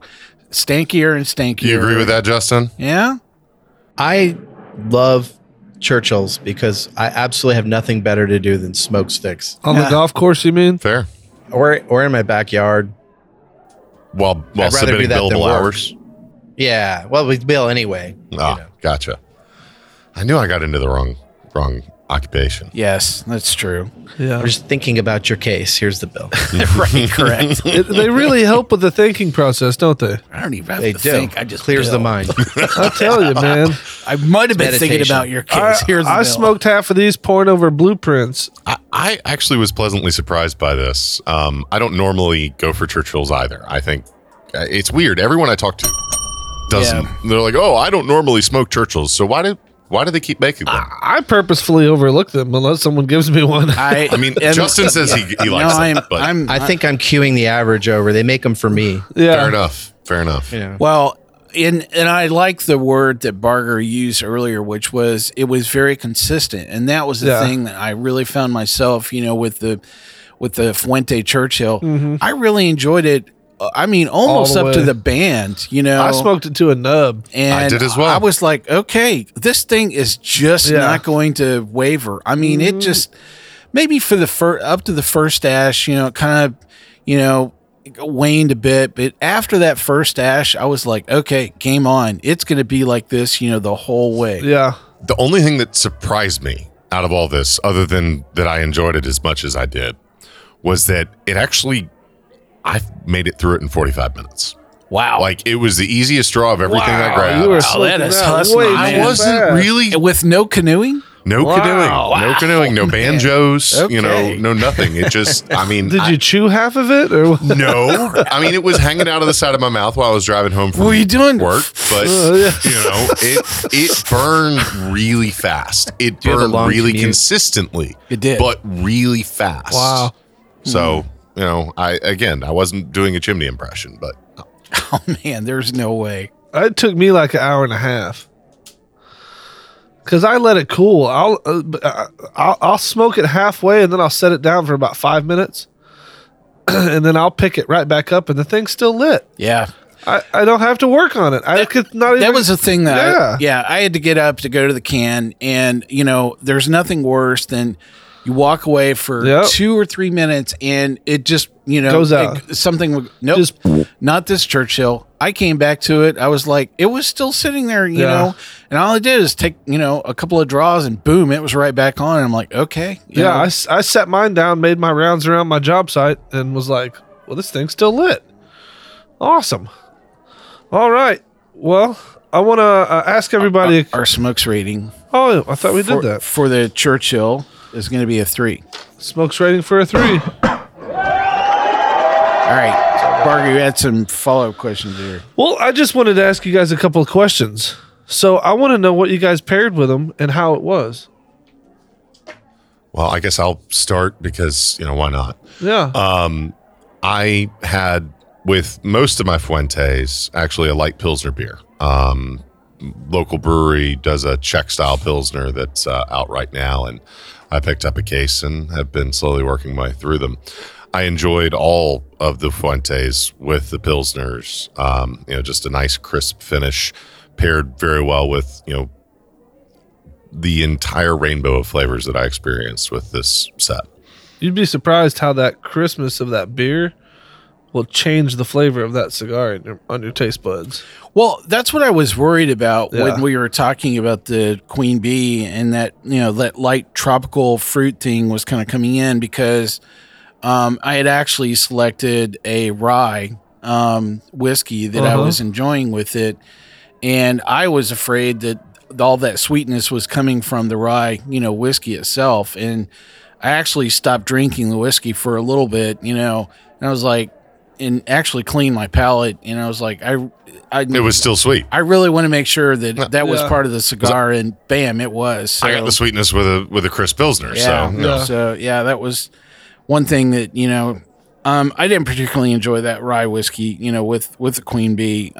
S3: stankier and stankier.
S4: You agree with that, Justin?
S3: Yeah.
S5: I love Churchill's because I absolutely have nothing better to do than smoke sticks.
S2: On the golf course, you mean?
S4: Fair.
S5: Or in my backyard.
S4: While
S5: rather
S4: submitting
S5: do that than
S4: billable
S5: work.
S4: hours.
S5: Yeah. Well, we bill anyway.
S4: Ah, gotcha. I knew I got into the wrong occupation.
S3: Yes, that's true.
S2: Yeah.
S5: We're just thinking about your case. Here's the bill.
S3: Right, correct.
S2: They really help with the thinking process, don't they?
S3: I don't even have
S5: They
S3: to
S5: do.
S3: think. I just
S5: Clears the
S3: bill.
S5: mind.
S2: I tell you, man.
S3: I might have been thinking
S5: meditation.
S3: about your case. Here's the
S2: I
S3: bill.
S2: smoked half of these pouring over blueprints.
S4: I actually was pleasantly surprised by this. I don't normally go for Churchill's either. I think it's weird. Everyone I talk to doesn't.
S3: Yeah.
S4: They're like, oh, I don't normally smoke Churchill's. So why do they keep making them?
S2: I purposefully overlook them unless someone gives me one.
S4: I mean, Justin says he likes them, but
S5: I think I'm queuing the average over. They make them for me.
S2: Yeah.
S4: fair enough. Fair enough.
S5: Yeah.
S3: Well, and I like the word that Barger used earlier, which was it was very consistent, and that was the
S2: Yeah.
S3: thing that I really found myself, with the Fuente Churchill. I really enjoyed it. I mean, almost
S2: All the
S3: up to
S2: way.
S3: the band.
S2: I smoked it to a nub.
S3: And
S4: I did as well.
S3: I was like, okay, this thing is just
S2: Yeah.
S3: not going to waver. I mean, it just maybe for the up to the first stash, it kind of, waned a bit. But after that first stash, I was like, okay, game on. It's going to be like this, the whole way.
S2: Yeah.
S4: The only thing that surprised me out of all this, other than that I enjoyed it as much as I did, was that I made it through it in 45 minutes.
S3: Wow.
S4: Like, it was the easiest draw of everything I
S2: Wow,
S4: grabbed.
S2: you were
S3: that
S2: slipping
S3: is
S2: out
S3: hustling,
S2: way
S3: man.
S2: too
S4: I wasn't
S2: fast.
S4: really
S3: With no canoeing?
S4: no
S2: Wow.
S4: canoeing, no banjos,
S3: Okay.
S4: no nothing. It just, I mean,
S2: Did you chew half of it? Or what?
S4: no, I mean, it was hanging out of the side of my mouth while I was driving home from
S3: What were you doing?
S4: work, but
S2: yeah.
S4: it burned really fast. It
S5: you have a
S4: burned
S5: long
S4: really
S5: commute?
S4: consistently.
S3: It did.
S4: but really fast.
S2: Wow.
S4: So, I wasn't doing a chimney impression, but
S3: Oh, man, there's no way.
S2: It took me like an hour and a half. Because I let it cool. I'll smoke it halfway and then I'll set it down for about 5 minutes. And then I'll pick it right back up and the thing's still lit.
S3: Yeah.
S2: I don't have to work on it. I could not even.
S3: That was the thing that
S2: Yeah.
S3: I had to get up to go to the can, and there's nothing worse than you walk away for
S2: Yep.
S3: 2 or 3 minutes and it just
S2: Goes out.
S3: Nope,
S2: Just-
S3: not this Churchill. I came back to it. I was like, it was still sitting there, you
S2: Yeah.
S3: know, and all I did is take a couple of draws and boom, it was right back on. And I'm like, okay, you
S2: Yeah,
S3: know.
S2: I set mine down, made my rounds around my job site, and was like, well, this thing's still lit. Awesome. All right. Well, I want to ask everybody.
S3: Our smokes rating
S2: Oh, I thought we did that.
S3: for the Churchill is going to be a 3.
S2: Smokes rating for a 3.
S3: All right, Barger, you had some follow-up questions here.
S2: Well, I just wanted to ask you guys a couple of questions. So I want to know what you guys paired with them and how it was.
S4: Well, I guess I'll start because, why not?
S2: Yeah.
S4: I had, with most of my Fuentes, actually a light Pilsner beer. Local brewery does a Czech style Pilsner that's out right now. And I picked up a case and have been slowly working my way through them. I enjoyed all of the Fuentes with the Pilsners. Just a nice crisp finish paired very well with, the entire rainbow of flavors that I experienced with this set.
S2: You'd be surprised how that crispness of that beer will change the flavor of that cigar on your taste buds.
S3: Well, that's what I was worried about
S2: Yeah.
S3: when we were talking about the Queen Bee and that, that light tropical fruit thing was kind of coming in because I had actually selected a rye whiskey that I was enjoying with it. And I was afraid that all that sweetness was coming from the rye, whiskey itself. And I actually stopped drinking the whiskey for a little bit, and I was like, and actually cleaned my palate. And I was like,
S4: It was still sweet.
S3: I really want to make sure that was
S2: Yeah.
S3: part of the cigar, and bam, it was. So,
S4: I got the sweetness with a crisp Pilsner.
S3: yeah,
S4: So,
S3: so yeah, that was one thing that I didn't particularly enjoy that rye whiskey, with the Queen Bee.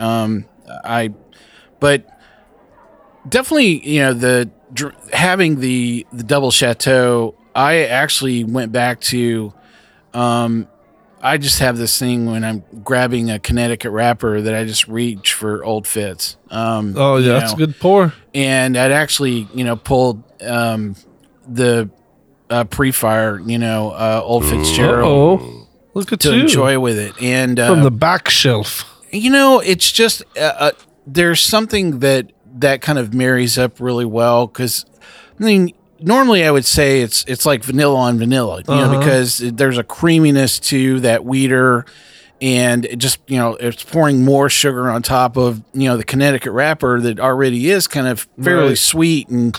S3: But definitely, having the double chateau, I actually went back to. I just have this thing when I'm grabbing a Connecticut wrapper that I just reach for old fits.
S2: Oh, yeah. That's a good pour.
S3: And I'd actually, pulled the pre-fire, Old Fitzgerald
S2: Oh, look at
S3: to
S2: you.
S3: enjoy with it. And
S2: From the back shelf.
S3: it's just there's something that kind of marries up really well, because normally I would say it's like vanilla on vanilla, because there's a creaminess to that wheater, and it just it's pouring more sugar on top of the Connecticut wrapper that already is kind of fairly
S2: Right.
S3: sweet, and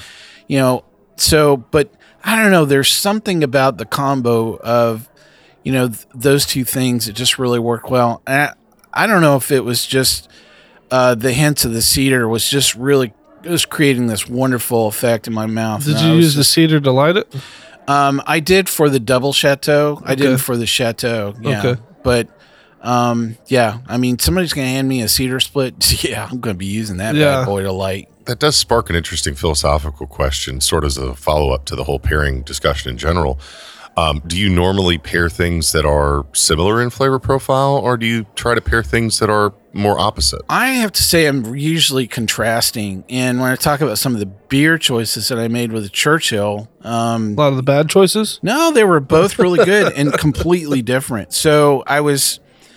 S3: so, but I don't know, there's something about the combo of those two things that just really work well. And I don't know if it was just the hints of the cedar was just really, it was creating this wonderful effect in my mouth.
S2: Did
S3: And
S2: you
S3: I was
S2: use the
S3: just-
S2: cedar to light it?
S3: I did for the double chateau. I
S2: Okay.
S3: didn't for the chateau. Yeah.
S2: Okay.
S3: But yeah, I mean, somebody's going to hand me a cedar split. Yeah, I'm going to be using that
S2: Yeah.
S3: bad boy to light.
S4: That does spark an interesting philosophical question, sort of as a follow-up to the whole pairing discussion in general. Do you normally pair things that are similar in flavor profile, or do you try to pair things that are more opposite?
S3: I have to say I'm usually contrasting. And when I talk about some of the beer choices that I made with the Churchill,
S2: A lot of the bad choices?
S3: no, they were both really good and completely different. So I was,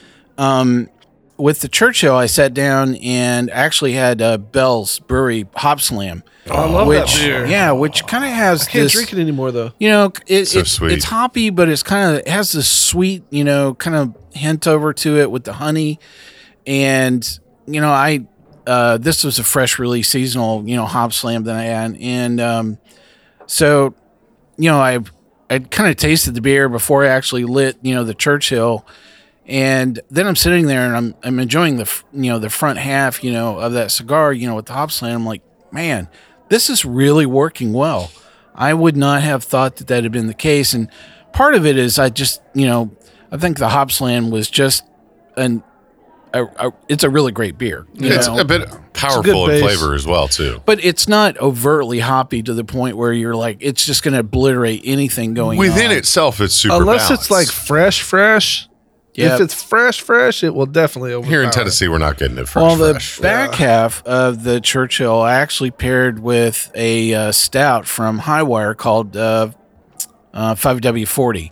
S3: with the Churchill, I sat down and actually had Bell's Brewery Hop Slam.
S2: I love
S3: which,
S2: that beer.
S3: Yeah, which kind of has
S2: I can't
S3: this,
S2: drink it anymore, though.
S4: So sweet.
S3: it's hoppy, but it's it has this sweet, kind of hint over to it with the honey. And, this was a fresh release seasonal, hop slam that I had. And, so, I kind of tasted the beer before I actually lit, the Churchill. And then I'm sitting there and I'm enjoying the front half, of that cigar, with the hop slam. I'm like, man, this is really working well. I would not have thought that had been the case. And part of it is I just, I think the hop slam was just it's a really great beer.
S4: It's a bit powerful in
S2: base.
S4: flavor as well, too.
S3: But it's not overtly hoppy to the point where you're like, it's just going to obliterate anything going
S4: Within
S3: on.
S4: itself, it's super
S2: Unless
S4: balanced.
S2: it's like fresh.
S3: Yep.
S2: If it's fresh, it will definitely overpower.
S4: Here in Tennessee, we're not getting it fresh.
S3: Well, the
S4: fresh.
S3: back half of the Churchill I actually paired with a stout from Highwire called 5W40.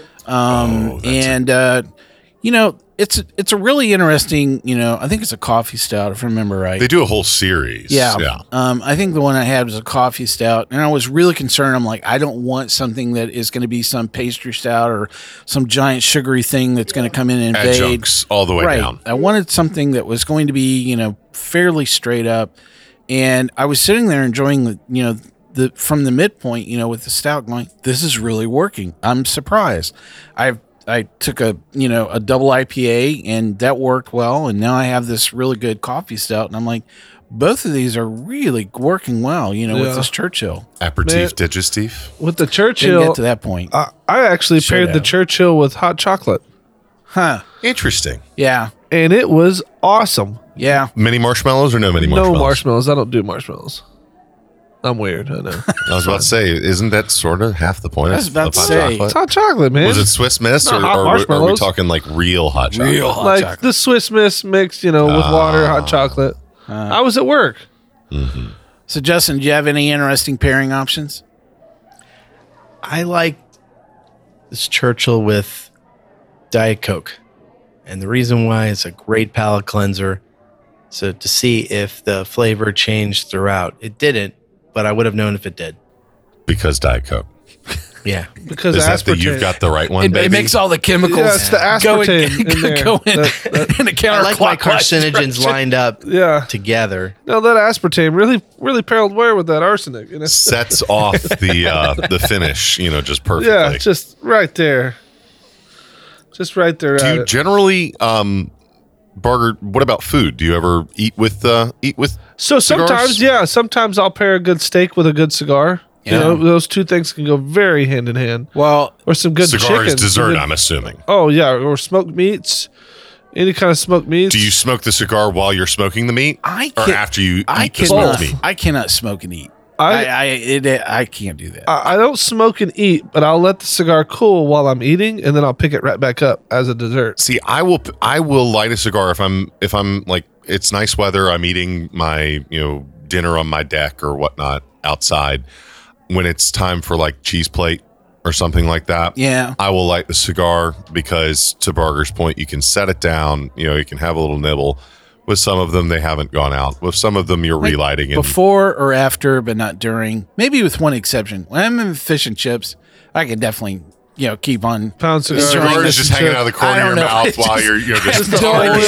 S3: It's a really interesting, I think it's a coffee stout, if I remember right.
S4: They do a whole series.
S3: Yeah. I think the one I had was a coffee stout, and I was really concerned. I'm like, I don't want something that is going to be some pastry stout or some giant sugary thing that's going to come in and invade.
S4: Adjuncts all the way
S3: Right.
S4: down.
S3: I wanted something that was going to be, fairly straight up. And I was sitting there enjoying the from the midpoint, with the stout, going, this is really working. I'm surprised. I took a double IPA and that worked well, and now I have this really good coffee stout, and I'm like, both of these are really working well, with this Churchill.
S4: Aperitif, digestif.
S2: With the
S3: Didn't
S2: Churchill,
S3: get to that point.
S2: I actually paired the
S3: have.
S2: Churchill with hot chocolate,
S3: Huh.
S4: Interesting.
S3: Yeah.
S2: and it was awesome.
S3: Yeah.
S4: Many marshmallows or no many marshmallows?
S2: No marshmallows. I don't do marshmallows. I'm weird. I know.
S4: I was about to say, isn't that sort of half the point
S3: I was about
S4: of
S3: to
S4: hot
S3: say.
S2: It's
S4: chocolate?
S2: hot chocolate, man.
S4: Was it Swiss Miss
S2: Not
S4: or
S2: hot
S4: are we
S2: marshmallows.
S4: talking like real hot chocolate?
S3: Real hot
S2: like
S3: chocolate.
S2: the Swiss Miss mixed, with water, hot chocolate. I was at work.
S3: So, Justin, do you have any interesting pairing options?
S5: I like this Churchill with Diet Coke. And the reason why it's a great palate cleanser. So to see if the flavor changed throughout. It didn't, but I would have known if it did.
S4: Because Diet Coke.
S5: Yeah.
S2: Because
S4: Is that
S2: aspartame.
S4: you've got the right one,
S3: It
S4: baby?
S3: makes all the chemicals
S2: Yeah, it's the aspartame in there.
S3: go in,
S2: That-
S3: in a
S5: I like my
S3: counterclockwise
S5: carcinogens
S3: direction.
S5: lined up
S2: Yeah.
S5: together.
S2: No, that aspartame really paralleled well with that arsenic.
S4: Sets off the finish, just perfectly.
S2: Yeah, just right there. Just right there.
S4: Do
S2: at
S4: you
S2: it.
S4: generally, Barger? What about food? Do you ever eat with
S2: So sometimes,
S4: cigars?
S2: sometimes I'll pair a good steak with a good cigar.
S3: Yeah.
S2: Those two things can go very hand in hand.
S3: Well,
S2: Or some good
S4: cigar
S2: chicken.
S4: is dessert?
S2: Some good-
S4: I'm assuming.
S2: Oh yeah, or smoked meats. Any kind of smoked meats.
S4: Do you smoke the cigar while you're smoking the meat,
S3: I
S4: or
S3: can't-
S4: after you
S3: I
S4: eat the smoked
S3: cannot.
S4: meat?
S3: I cannot smoke and eat.
S2: I
S3: I can't do that.
S2: I don't smoke and eat, but I'll let the cigar cool while I'm eating, and then I'll pick it right back up as a dessert.
S4: See, I will light a cigar if I'm like it's nice weather. I'm eating my dinner on my deck or whatnot outside. when it's time for like cheese plate or something like that.
S3: Yeah.
S4: I will light the cigar because, to Barger's point, you can set it down. You can have a little nibble. With some of them, they haven't gone out. With some of them, you're relighting it.
S3: Before or after, but not during. Maybe with one exception. When I'm in fish and chips, I can definitely, keep on.
S2: Pound cigar.
S4: Cigar is just hanging out of the corner of your mouth while you're just
S2: the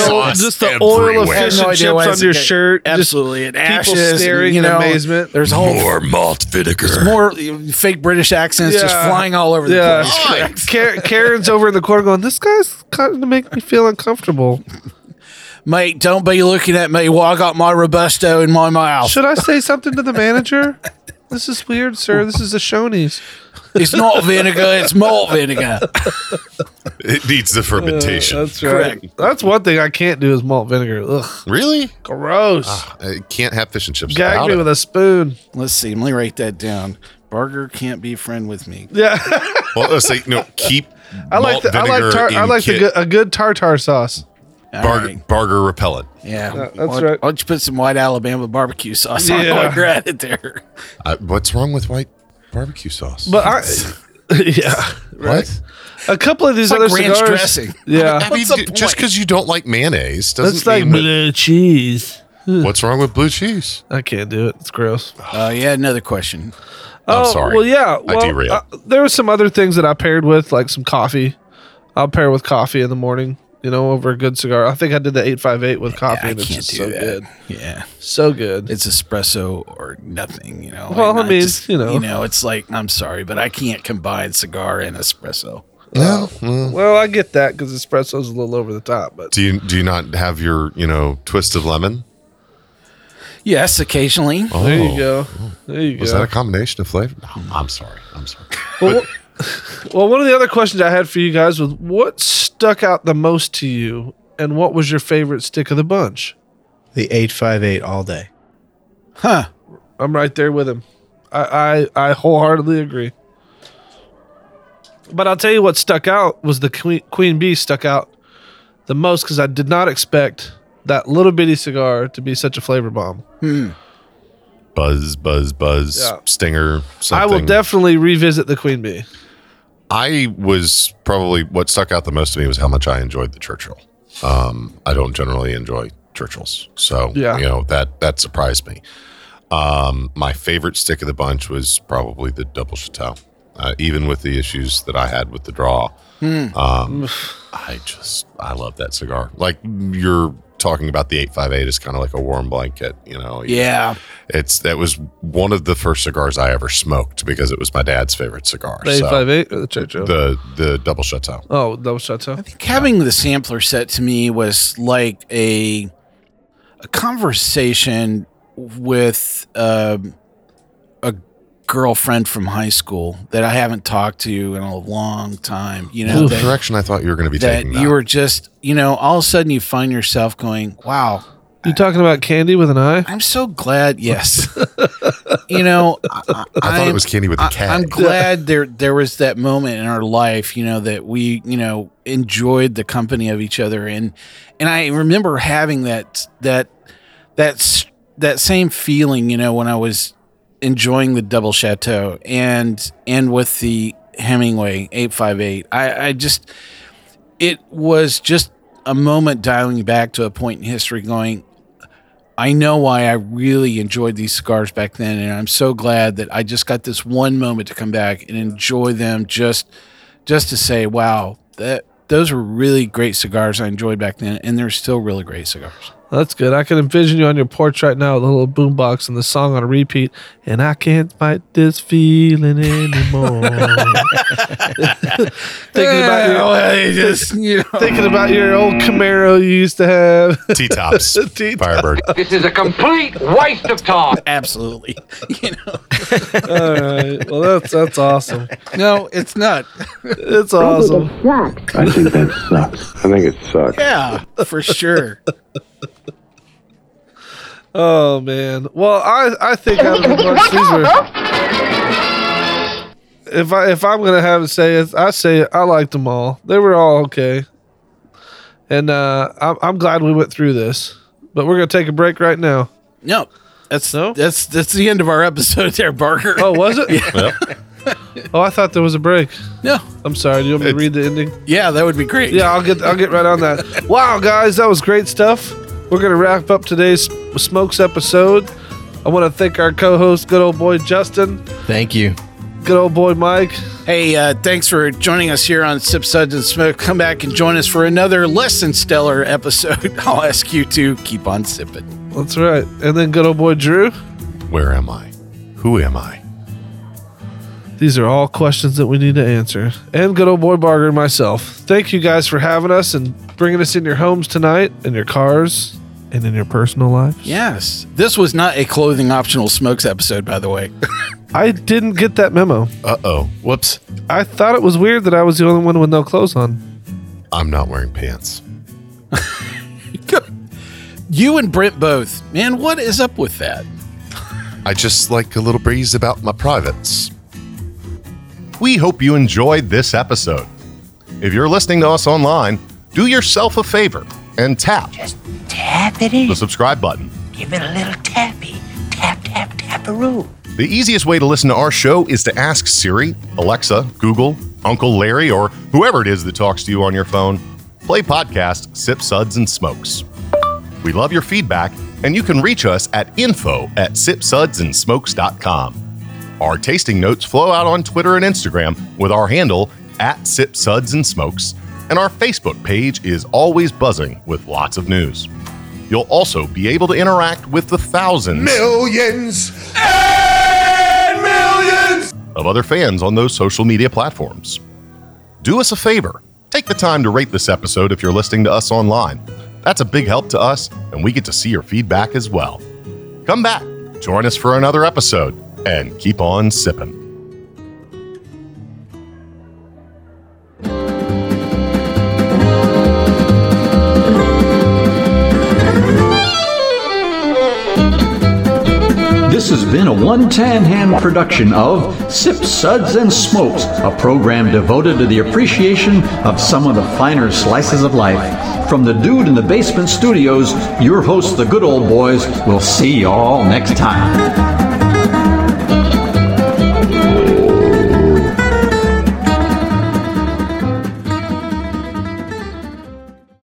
S2: oil of fish and chips on your shirt.
S3: Absolutely. And
S2: people
S3: ashes,
S2: staring in amazement.
S3: There's a whole
S4: more malt vinegar.
S3: There's more fake British accents just flying all over the place.
S2: Karen's over in the corner going, this guy's kind of make me feel uncomfortable.
S3: Mate, don't be looking at me while I got my Robusto in my mouth.
S2: Should I say something to the manager? This is weird, sir. This is a Shoney's.
S3: It's not vinegar, it's malt vinegar.
S4: It needs the fermentation.
S2: That's right.
S3: Correct.
S2: That's one thing I can't do is malt vinegar. Ugh,
S4: Really?
S2: gross.
S4: I can't have fish and chips.
S2: Gag
S4: without
S2: me
S4: it.
S2: with a spoon.
S3: Let's see, let me write that down. Barger can't be a friend with me.
S2: Yeah,
S4: Well, let's say keep.
S2: I like a good tartar sauce.
S3: All
S4: Barger,
S3: right.
S4: Barger repellent.
S3: Yeah,
S2: that's
S3: why
S2: right.
S3: don't you put some white Alabama barbecue sauce on
S2: Yeah.
S3: while you're at it there?
S4: What's wrong with white barbecue sauce?
S2: But yeah,
S4: what?
S2: a couple of these
S3: It's
S2: other
S3: like ranch
S2: cigars.
S3: dressing.
S2: Yeah,
S4: I mean,
S3: What's the
S4: just
S3: point?
S4: because you don't like mayonnaise doesn't
S2: that's like
S4: mean
S2: blue cheese.
S4: what's wrong with blue cheese?
S2: I can't do it. It's gross.
S3: Yeah, another question.
S4: I'm sorry.
S2: Well, yeah.
S4: I derailed.
S2: There were some other things that I paired with, like some coffee. I'll pair with coffee in the morning. Over a good cigar. I think I did the 858 with coffee,
S3: I
S2: and it's
S3: can't
S2: just
S3: do
S2: so
S3: that.
S2: good.
S3: Yeah,
S2: So good.
S3: it's espresso or nothing.
S2: Well,
S3: And
S2: I mean,
S3: just,
S2: you know.
S3: it's like I'm sorry, but I can't combine cigar and espresso.
S4: No.
S2: Well, I get that because espresso's a little over the top, but
S4: Do you not have your twist of lemon?
S3: Yes, occasionally.
S2: there you go. There you
S4: Was
S2: go.
S4: that a combination of flavor? No, I'm sorry.
S2: Well, one of the other questions I had for you guys was what stuck out the most to you, and what was your favorite stick of the bunch?
S5: The 858 all day.
S3: Huh?
S2: I'm right there with him. I wholeheartedly agree. But I'll tell you what stuck out was the Queen Bee stuck out the most because I did not expect that little bitty cigar to be such a flavor bomb.
S4: Buzz, buzz, buzz,
S2: Yeah.
S4: stinger, something.
S2: I will definitely revisit the Queen Bee.
S4: I was probably what stuck out the most to me was how much I enjoyed the Churchill. I don't generally enjoy Churchills, so
S2: Yeah.
S4: that surprised me. My favorite stick of the bunch was probably the Double Chateau, even with the issues that I had with the draw. I love that cigar. Like you're talking about, the 858 is kind of like a warm blanket.
S3: Yeah.
S4: That was one of the first cigars I ever smoked because it was my dad's favorite cigar.
S2: The 858 or the Churchill?
S4: The Double Chateau.
S2: Oh, Double Chateau.
S3: Having the sampler set to me was like a conversation with a girlfriend from high school that I haven't talked to in a long time.
S4: The
S3: that,
S4: direction I thought you were going to be
S3: that
S4: taking.
S3: you were just, all of a sudden you find yourself going, wow,
S2: You talking about candy with an eye?
S3: I'm so glad. Yes.
S4: I thought it was candy with a K.
S3: I'm glad there was that moment in our life, that we, enjoyed the company of each other. And I remember having that same feeling, when I was enjoying the Double Chateau and with the Hemingway 858. It was just a moment dialing back to a point in history going, I know why I really enjoyed these cigars back then, and I'm so glad that I just got this one moment to come back and enjoy them just to say, wow, those were really great cigars I enjoyed back then, and they're still really great cigars.
S2: That's good. I can envision you on your porch right now with a little boombox and the song on a repeat. And I can't fight this feeling anymore. thinking about your old Camaro you used to have.
S4: T-tops.
S2: T-tops.
S4: Firebird.
S8: This is a complete waste of time.
S3: Absolutely.
S2: All right. Well, that's awesome.
S3: No, it's not.
S2: It's awesome.
S9: I think that sucks. I think it sucks.
S3: Yeah, for sure.
S2: Oh man. Well, I think out of the bunch, these were. If I'm gonna have to say it, I say it, I liked them all. They were all okay, and I'm glad we went through this. But we're gonna take a break right now.
S3: No. That's the end of our episode there, Barker.
S2: Oh, was it?
S4: Yep.
S2: Oh, I thought there was a break.
S3: No.
S2: I'm sorry. Do you want me to read the ending?
S3: Yeah, that would be great.
S2: Yeah, I'll get right on that. Wow, guys, that was great stuff. We're gonna wrap up today's Smokes episode. I want to thank our co-host, good old boy Justin.
S5: Thank you.
S2: Good old boy Mike.
S3: Hey, thanks for joining us here on Sip Suds and Smoke. Come back and join us for another less than stellar episode. I'll ask you to keep on sipping.
S2: That's right. And then good old boy Drew.
S4: Where am I? Who am I?
S2: These are all questions that we need to answer. And good old boy Barger and myself. Thank you guys for having us and bringing us in your homes tonight, in your cars, and in your personal lives.
S3: Yes. This was not a clothing optional Smokes episode, by the way.
S2: I didn't get that memo.
S4: Uh-oh. Whoops.
S2: I thought it was weird that I was the only one with no clothes on.
S4: I'm not wearing pants.
S3: You and Brent both. Man, what is up with that?
S4: I just like a little breeze about my privates. We hope you enjoyed this episode. If you're listening to us online, do yourself a favor and tap
S10: Tap it in.
S4: the subscribe button.
S10: Give it a little tappy. Tap, tap, tap-a-roo.
S4: The easiest way to listen to our show is to ask Siri, Alexa, Google, Uncle Larry, or whoever it is that talks to you on your phone. Play podcast Sip Suds and Smokes. We love your feedback, and you can reach us at info@sipsudsandsmokes.com. Our tasting notes flow out on Twitter and Instagram with our handle @SipSudsAndSmokes, and our Facebook page is always buzzing with lots of news. You'll also be able to interact with the thousands,
S6: Millions and millions.
S4: of other fans on those social media platforms. Do us a favor. Take the time to rate this episode if you're listening to us online. That's a big help to us, and we get to see your feedback as well. Come back, join us for another episode, and keep on sipping.
S1: This has been a One Tan Hand production of Sip Suds and Smokes, a program devoted to the appreciation of some of the finer slices of life. From the Dude in the Basement Studios, your hosts, the Good Old Boys, will see y'all next time.